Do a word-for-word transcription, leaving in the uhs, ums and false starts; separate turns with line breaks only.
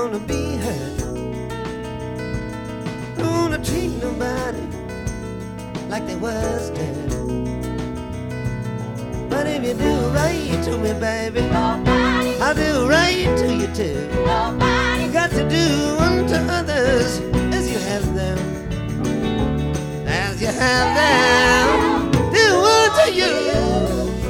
wanna be hurt. Don't wanna treat nobody like they was dirt. But if you do right to me, baby, nobody, I'll do right to you too. Nobody. You got to do unto others as you have them, as you have them.